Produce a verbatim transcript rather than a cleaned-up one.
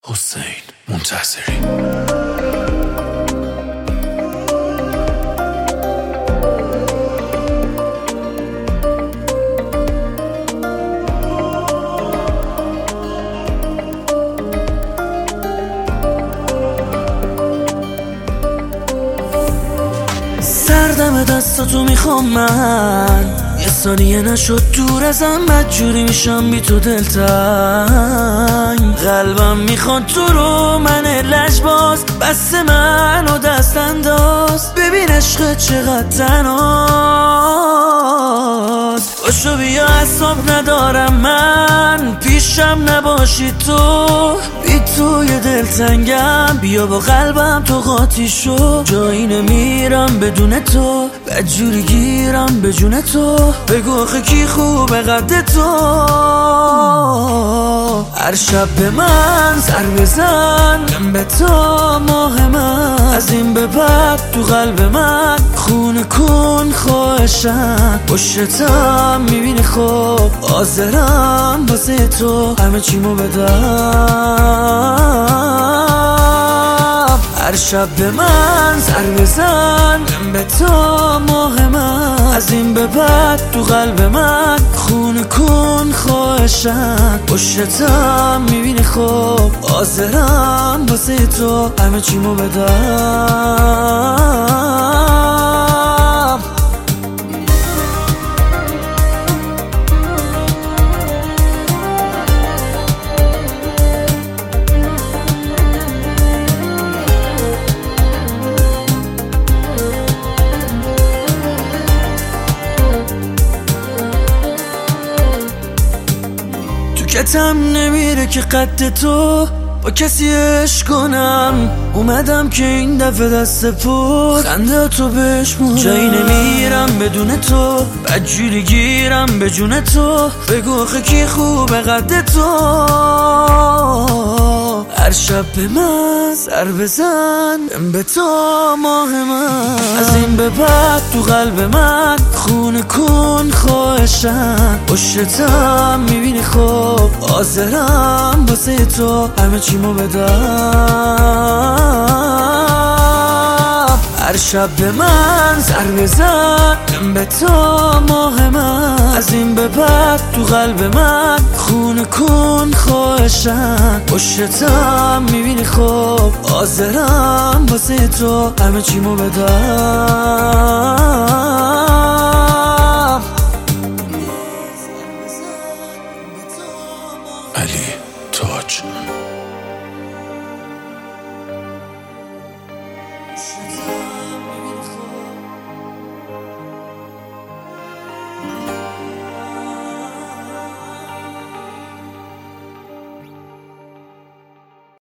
حسین منتصری. سردم دستاتو میخوام من، یه ثانیه نشد دور ازم، بدجوری میشم بی تو دلتنگ. قلبم میخواد تو رو، من لجباز بس من و دست انداز. ببین عشق چقدر تنهاست، باشو بیا اعصاب ندارم من، پیشم نباشی تو، بی تو یه دلتنگم. بیا با قلبم تو قاطی شو، جایی نمیرم بدون تو، بدجوری گیرم به جون تو. بگو آخه کی خوبه قد تو، هر شب به من سر بزن، به تو ماه من. از این به بعد تو قلب من خونه کن خواهشم، پشتم میبینی خوب حاضرم واسه تو همه چیمو بدم. هر شب به من سر بزن، به تو ماه من. از این به بعد تو قلب من خونه کن خواهشم، پشتم میبینی خوب حاضرم واسه تو همه چیمو بدم. کتم نمیره که قد تو با کسی عشق کنم. اومدم که این دفعه دست پر خنده تو بشمونم، جایی نمیرم بدون تو، بدجوری گیرم به جون تو. بگو آخه کی خوبه قد تو، هر شب به من سر بزن، به تو ماه من. از این به بعد تو قلب من خونه کن خواهشم، پشتم میبینی خوب حاضرم واسه تو همه چیمو بدم. هر شب به من سر بزن، به تو ماه من. از این به بعد تو قلب من خونه کن خواهشم، پشتم میبینی خوب حاضرم واسه تو همه چیمو بدم. علی تاج.